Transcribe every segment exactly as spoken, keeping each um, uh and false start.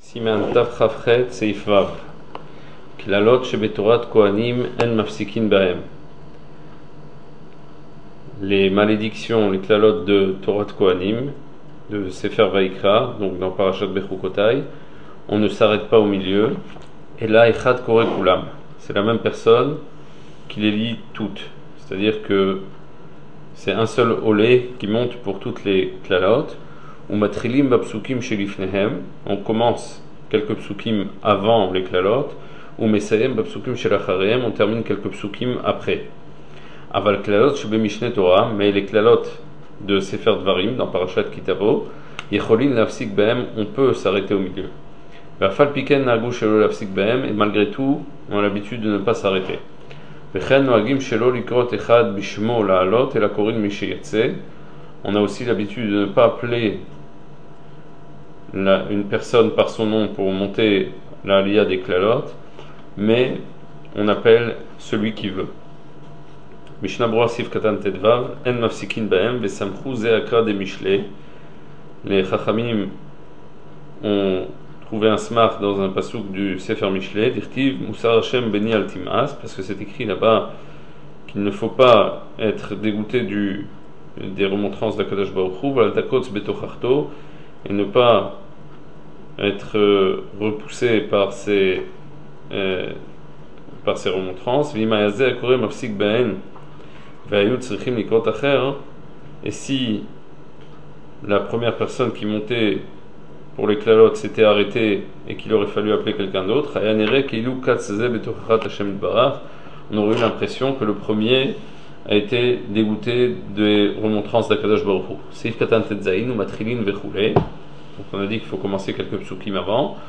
סימן תכ"ח סעיף ו' קללות שבתורת כהנים אין מפסיקין בהם. Les malédictions, les klalotes de Torah Kohanim, de Sefer Vaikra, donc dans Parashat Bechukotai, on ne s'arrête pas au milieu. Et là, Echad Kore Kulam, c'est la même personne qui les lit toutes. C'est-à-dire que c'est un seul olé qui monte pour toutes les klalotes. Ou matrilim bapsukim shelifnehem, on commence quelques psukim avant les klalotes. Ou mesayem bapsukim shelacharehem, on termine quelques psukim après. Aval klalot shebe mishne Torah, mais les klalot de Sefer Dvarim dans Parashat Kitavo, yecholin lafsik behem, on peut s'arrêter au milieu. Vafal piken nagu shelo lafsik behem, et malgré tout, on a l'habitude de ne pas s'arrêter. Vechen noagim shelo likrot echad bishmo laalot et la korin misheyetze. On a aussi l'habitude de ne pas appeler la, une personne par son nom pour monter la aliyah des klalot, mais on appelle celui qui veut. Mishnah Berurah Sif Katan Tedvav, En Mafsikin Baem, Vesamchou Ze Akra de Mishle. Les Chachamim ont trouvé un smach dans un pasouk du Sefer Mishle, Dirtiv Moussar Hashem Beni Al Timas, parce que c'est écrit là-bas qu'il ne faut pas être dégoûté du, des remontrances d'Akadosh Baruch Hu, Val Takotz Betocharto, et ne pas être repoussé par ces, euh, par ces remontrances. V'imayazeh Akore Mafsik Baen. Et si la première personne qui montait pour les klalotes s'était arrêtée et qu'il aurait fallu appeler quelqu'un d'autre, on aurait eu l'impression que le premier a été dégoûté des remontrances d'Akadosh Baruch Hu. Donc on a dit qu'il faut commencer quelques psukim avant.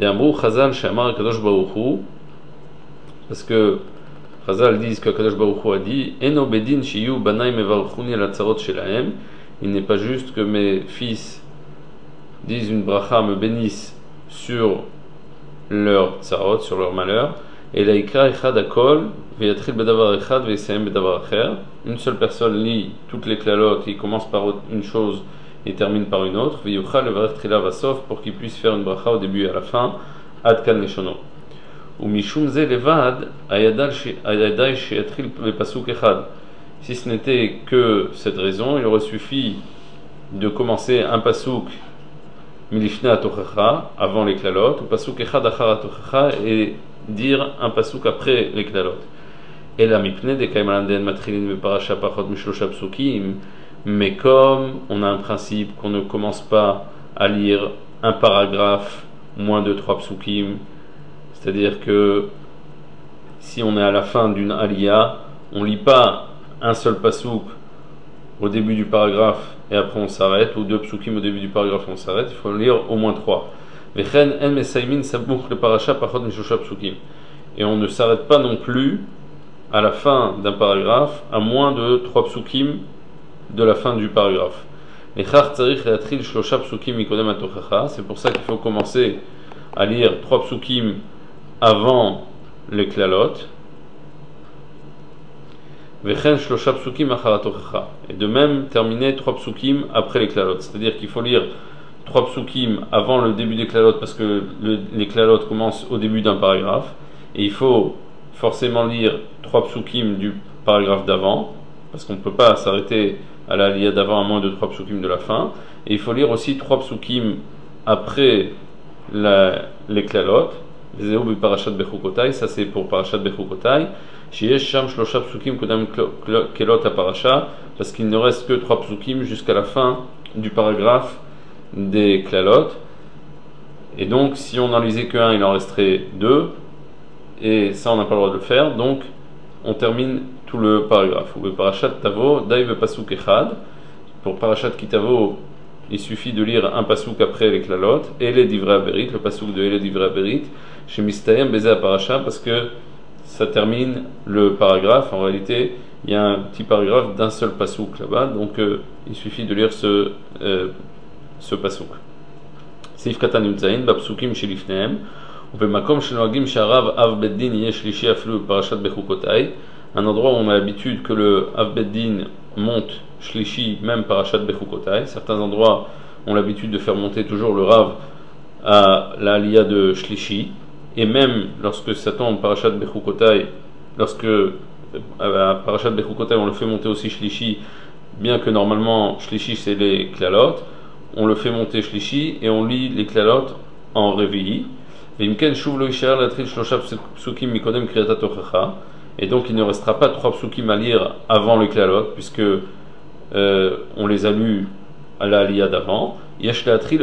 Parce que Chazal disent que Kadosh Baruch Hu a dit Eno bedin shiyu banai mevarchuni la tzarot shelahem. Il n'est pas juste que mes fils disent une bracha, me bénissent sur leur tzarot, sur leur malheur. Et la ikra echad akol veyatril bedavar echad veyasayem bedavar acher. Une seule personne lit toutes les klalotes, il commence par une chose et termine par une autre. Veyuchal levarech trila vasof, pour qu'il puisse faire une bracha au début et à la fin. Ad kan leshono. Si ce n'était que cette raison, il aurait suffi de commencer un pasouk milifna atochacha avant les klalot, ou pasouk echad achar atochacha, et dire un pasouk après les klalot. Et la mipne de kaimalanden matrilin me parasha pachot mishlosha psukim, mais comme on a un principe qu'on ne commence pas à lire un paragraphe moins de trois psukim, c'est-à-dire que si on est à la fin d'une aliyah, on ne lit pas un seul pasouk au début du paragraphe et après on s'arrête, ou deux psukim au début du paragraphe et on s'arrête, il faut lire au moins trois. Et on ne s'arrête pas non plus à la fin d'un paragraphe à moins de trois psukim de la fin du paragraphe. C'est pour ça qu'il faut commencer à lire trois psukim avant les klalot, et de même terminer trois psukim après les klalot. C'est-à-dire qu'il faut lire trois psukim avant le début des klalot parce que le, les klalot commencent au début d'un paragraphe, et il faut forcément lire trois psukim du paragraphe d'avant parce qu'on ne peut pas s'arrêter à la liya d'avant à moins de trois psukim de la fin, et il faut lire aussi trois psukim après la, les klalot. Ça c'est pour Parashat Bechukotai. Parce qu'il ne reste que trois psukim jusqu'à la fin du paragraphe des klalot. Et donc, si on n'en lisait qu'un, il en resterait deux. Et ça, on n'a pas le droit de le faire. Donc, on termine tout le paragraphe. Ou Parashat Tavo, Daive Pasuk Echad. Pour Parashat Kitavo, il suffit de lire un pasouk après les klalot, et les divrei aberit, le pasouk de et les divrei aberit, chez Mistayem Bezeh Parasha, parce que ça termine le paragraphe. En réalité, il y a un petit paragraphe d'un seul pasouk là-bas, donc euh, il suffit de lire ce, euh, ce pasouk. Seif Katan Yudzayin, Bapsukim Shilifnehem, Uvemakom Shenoagim Sharav Av Beddin Yesh Lishi Aflu Parashat Bechukotai, un endroit où on a l'habitude que le Av Beddin monte Shlishi, même Parashat Bechukotai. Certains endroits ont l'habitude de faire monter toujours le Rav à la Aliyah de Shlishi, et même lorsque ça tombe Parashat Bechukotai, lorsque à Parashat Bechukotai on le fait monter aussi Shlishi, bien que normalement Shlishi c'est les klalot, on le fait monter Shlishi et on lit les klalot en réveilli. Et donc il ne restera pas trois psukim à lire avant les klalot, puisque euh, on les a lus à la aliyah d'avant. Il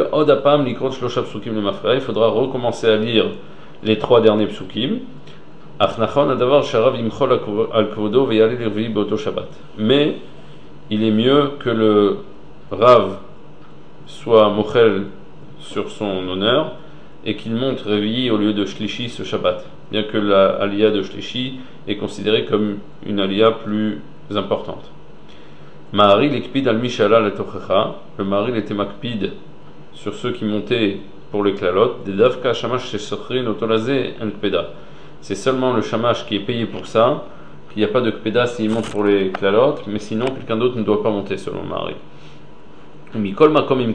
faudra recommencer à lire les trois derniers psukim. Mais il est mieux que le Rav soit mochel sur son honneur et qu'il monte réveillé au lieu de Shlishi ce Shabbat, bien que la aliyah de Shlishi est considérée comme une aliyah plus importante. Maharil ekpid al mishala letochecha, le Maharil était makpid sur ceux qui montaient pour les klalot, des davka shamash shesochrin otolazé en kpeda. C'est seulement le shamash qui est payé pour ça, qu'il n'y a pas de kpeda s'il monte pour les klalot, mais sinon quelqu'un d'autre ne doit pas monter selon le Maharil. Mais quoi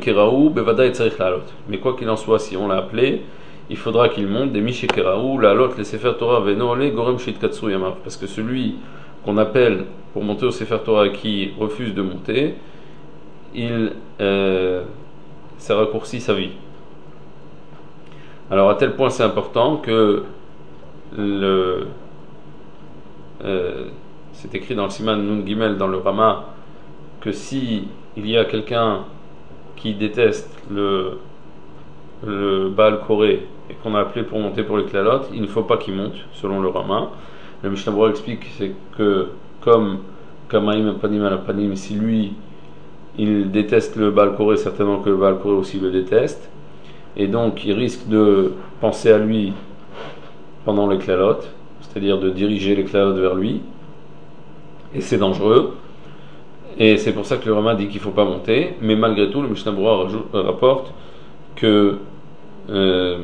qu'il en soit, si on l'a appelé, il faudra qu'il monte des Mishekeraou, la lot, les Sefer Torah, Venole, Gorem Shitkatsu Yamav. Parce que celui qu'on appelle pour monter au Sefer Torah et qui refuse de monter, il euh, ça raccourcit sa vie. Alors à tel point c'est important que le euh, c'est écrit dans le Siman Nun Gimel, dans le Rama, que si il y a quelqu'un qui déteste le, le Baal Koré et qu'on a appelé pour monter pour les klalot, il ne faut pas qu'il monte, selon le Rama. Le Mishnah Berurah explique c'est que, comme Kamaim Apanim Alapanim, si lui il déteste le Baal Koré, certainement que le Baal Koré aussi le déteste, et donc il risque de penser à lui pendant les klalot, c'est-à-dire de diriger les klalot vers lui, et c'est dangereux. Et c'est pour ça que le Rama dit qu'il ne faut pas monter, mais malgré tout, le Mishnah Berurah rapporte que euh,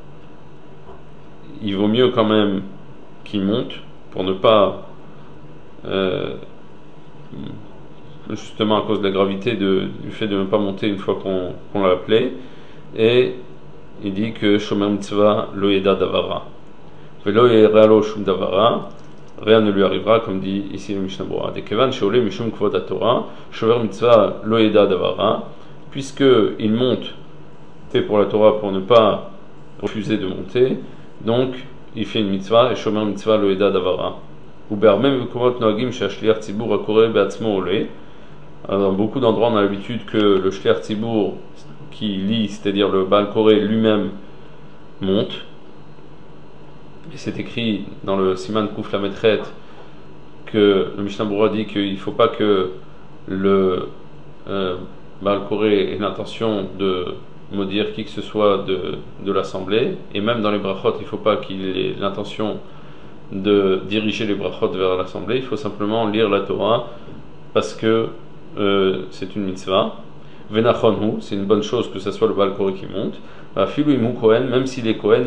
il vaut mieux quand même qu'il monte pour ne pas, euh, justement à cause de la gravité de, du fait de ne pas monter une fois qu'on, qu'on l'a appelé, et il dit que Shomer Mitzvah lo yeda davara, velo yera lo shum davara. Rien ne lui arrivera, comme dit ici le Mishnah Berurah. Dekevan sheole mishum kvod haTorah, shover mitzvah lo yeda davara, puisque il monte pour la Torah pour ne pas refuser de monter, donc il fait une mitzvah et shomer mitzvah lo yeda davara. Ou bermem v'komot noagim she'ashliach tzibur hakoreh be'atzmo ole. Dans beaucoup d'endroits, on a l'habitude que le shliach tzibur qui lit, c'est-à-dire le Baal Koré lui-même, monte. Et c'est écrit dans le Siman Kouf Lametret que le Mishnah Berurah dit qu'il ne faut pas que le euh, Baal Koré ait l'intention de maudire qui que ce soit de, de l'assemblée, et même dans les brachot, il ne faut pas qu'il ait l'intention de diriger les brachot vers l'assemblée, il faut simplement lire la Torah parce que euh, c'est une mitzvah. Venachonhu, c'est une bonne chose que ce soit le Baal Koré qui monte. Même s'il est Kohen,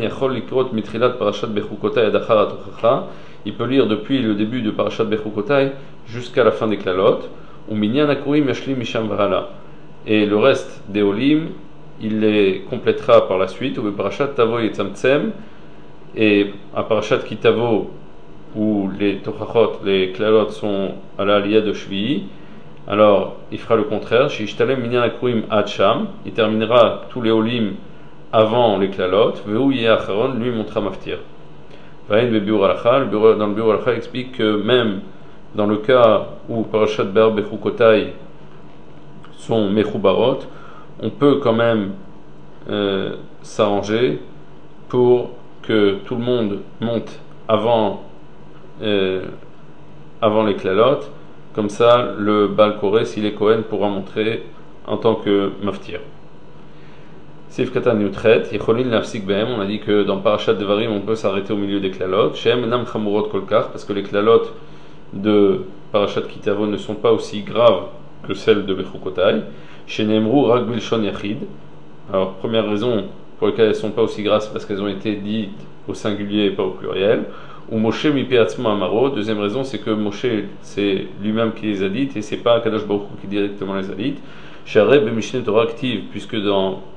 il peut lire depuis le début de Parashat Bechukotai jusqu'à la fin des Klalot. Et le reste des Olim, il les complétera par la suite. Et à Parashat Kitavo, où les Tochachot, les Klalot sont à la Aliyah de Shvi'i, alors il fera le contraire. Il terminera tous les Olim avant les klalot, lui montra maftir. Dans le Biur Halacha explique que même dans le cas où Parashat Be'er Bechukotai sont mechubarot, on peut quand même euh, s'arranger pour que tout le monde monte avant, euh, avant les klalot. Comme ça, le Baal Koré, s'il est Kohen, pourra montrer en tant que maftir. Sif Katan Yutret, Yecholin Lafsik Behem, on a dit que dans Parashat Devarim, on peut s'arrêter au milieu des klalot. Shem Nam Chamurot Kolkar, parce que les klalot de Parashat Kitavo ne sont pas aussi graves que celles de Bechukotai. Shenemru Rak Bilshon Yachid. Alors, première raison pour laquelle elles ne sont pas aussi graves, c'est parce qu'elles ont été dites au singulier et pas au pluriel. Ou Moshe Mipeatzmo Amaro. Deuxième raison, c'est que Moshe, c'est lui-même qui les a dites et c'est pas Kadosh Baruch Hu qui directement les a dites. Shareb Mishneh Torah active, puisque dans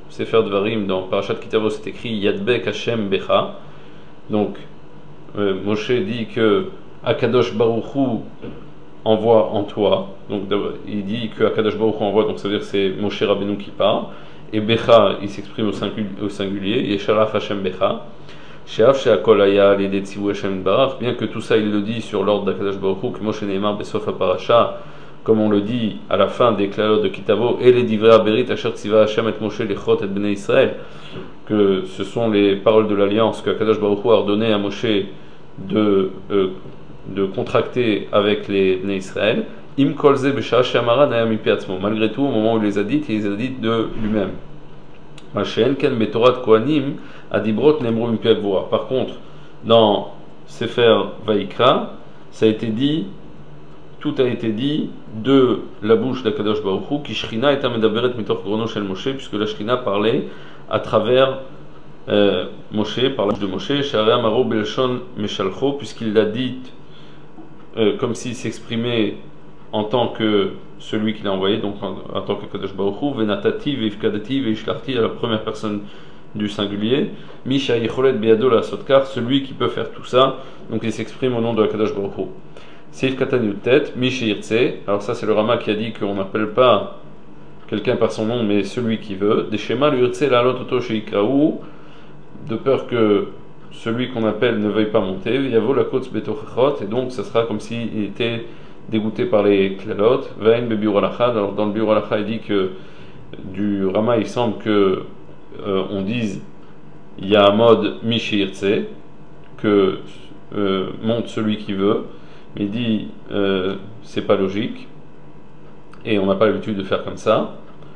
Sefer Dvarim, dans Parashat Kitavo, c'est écrit Yadbek Hashem Becha. Donc, euh, Moshe dit que Akadosh Baruch Hu envoie en toi. Donc, il dit que Akadosh Baruch Hu envoie, donc ça veut dire que c'est Moshe Rabbeinu qui parle. Et Becha, il s'exprime au singulier, au singulier Yesharaf Hashem Becha. Sheaf Sheakol Aya L'Ede Tzivu Hashem Barach. Bien que tout ça, il le dit sur l'ordre d'Akadosh Baruch Hu, que Moshe Neymar Besof Parasha, comme on le dit à la fin des clalot de Kitavo, et les divrei Berit Asher Tziva Hashem et Moshe Lechot et Bnei Israël, que ce sont les paroles de l'alliance que Akadosh Baruch Hu a ordonné à Moshe de, euh, de contracter avec les Bnei Israël. Im kolze b'shah she'amara naya mipi atzmo. Malgré tout, au moment où il les a dites, il les a dites de lui-même. Ma she'en ken betorat kohanim adibrot nemru mipi agvura. Par contre, dans Sefer Vaikra, ça a été dit, tout a été dit de la bouche d'Akadosh Baruch Hu, qui Shrina et Amedaberet mitoch grono shel Moshe, puisque la Shrina parlait à travers euh, Moshe, par la bouche de Moshe, Share Amaro Belshon Meshalcho, puisqu'il l'a dit euh, comme s'il s'exprimait en tant que celui qui l'a envoyé, donc en, en tant que Kadosh Baruch Hu, Venatati, Veifkadati, Veishlarti, à la première personne du singulier, Misha Yecholet Beado la Sotkar, celui qui peut faire tout ça, donc il s'exprime au nom de la Kadosh Baruch Hu. Seif Katan Yutet, Misha Yirtse, alors ça c'est le Rama qui a dit qu'on n'appelle pas quelqu'un par son nom, mais celui qui veut, des schémas, le Yirtse, la Lototo Sheikraou, de peur que celui qu'on appelle ne veuille pas monter, Yavo la Kotz Betochachot, et donc ça sera comme s'il était dégoûté par les klalot. Vain bebiur alacha. Alors dans le biur alacha, il dit que du Rama, il semble que euh, on dise il y a un mode mishirtse, que euh, monte celui qui veut. Mais il dit euh, c'est pas logique et on n'a pas l'habitude de faire comme ça.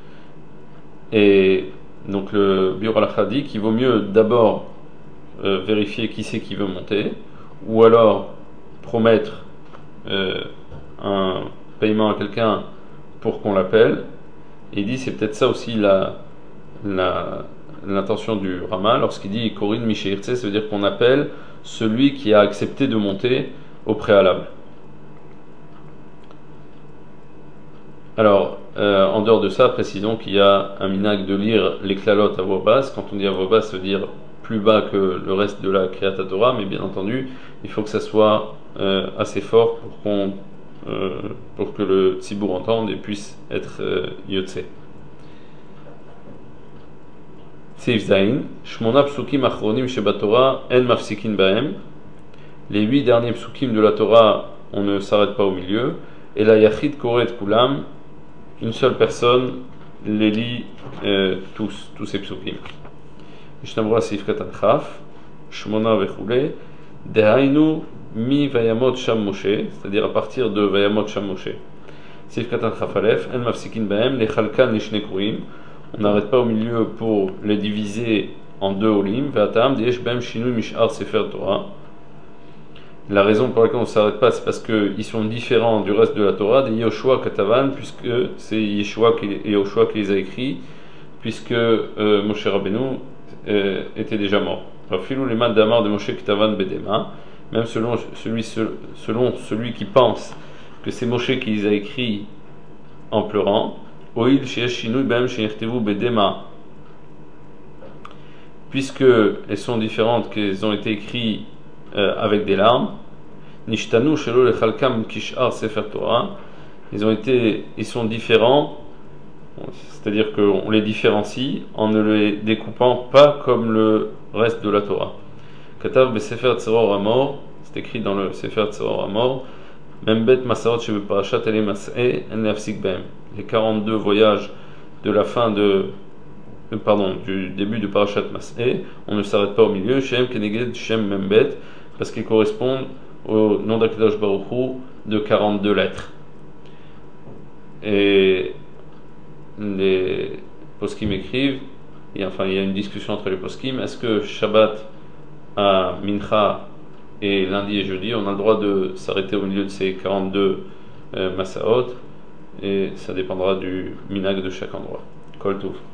Et donc le biur alacha dit qu'il vaut mieux d'abord euh, vérifier qui c'est qui veut monter, ou alors promettre euh, un paiement à quelqu'un pour qu'on l'appelle. Et il dit c'est peut-être ça aussi la, la, l'intention du Rama lorsqu'il dit Korin Mishirtse, ça veut dire qu'on appelle celui qui a accepté de monter au préalable. Alors euh, en dehors de ça, précisons qu'il y a un minag de lire les klalotes à voix basse. Quand on dit à voix basse, ça veut dire plus bas que le reste de la Kriyat Torah, mais bien entendu il faut que ça soit euh, assez fort pour qu'on Euh, pour que le tzibour entende et puisse être euh, yotse. Seif Zain, Shmona psukim achronim shebatora en mafsikin bahem. Les huit derniers psukim de la Torah, on ne s'arrête pas au milieu. Et la yachid koret kulam, une seule personne les lit euh, tous, tous ces psukim. Mishnabura seif katan chaf, Shmona vechule, dehainu Mi Vayamot Sham Moshe, c'est-à-dire à partir de Vayamot Sham Moshe. Sif Katan Chafalef, En Mafsikin Bahem, les Chalkan les Shnekurim. On n'arrête pas au milieu pour les diviser en deux olim. Vatam, Desh Bem Shinu Mishar Sefer Torah. La raison pour laquelle on ne s'arrête pas, c'est parce qu'ils sont différents du reste de la Torah, des Yoshua Katavan, puisque c'est Yeshua qui, Yoshua qui les a écrits, puisque euh, Moshe Rabbeinu euh, était déjà mort. Filou les man d'Amar de Moshe Katavan Bedema. Même selon celui, selon celui qui pense que c'est Moshe qui les a écrits en pleurant, Oil Shinu Bem Shenechtevu Bedema, puisque elles sont différentes, qu'elles ont été écrites euh, avec des larmes, Nishtanu Shelo Lechalkam Kishar Sefer Torah, ils ont été, ils sont différents, c'est-à-dire qu'on les différencie en ne les découpant pas comme le reste de la Torah. Katav beSefer Tzoror Amor, c'est écrit dans le Sefer Tzoror Amor, Membet Masaot Shebe Parashat Ele Mas'e En Leafsik Behem. Les quarante-deux voyages de la fin de, euh, pardon, du début de Parashat Mas'e, on ne s'arrête pas au milieu, Shem Keneged Shem Membet, parce qu'ils correspondent au nom d'Akadosh Baruch Hu de quarante-deux lettres. Et les poskim écrivent, et enfin il y a une discussion entre les poskim, est-ce que Shabbat à Mincha et lundi et jeudi, on a le droit de s'arrêter au milieu de ces quarante-deux euh, Masaot, et ça dépendra du minag de chaque endroit. Kol Tov.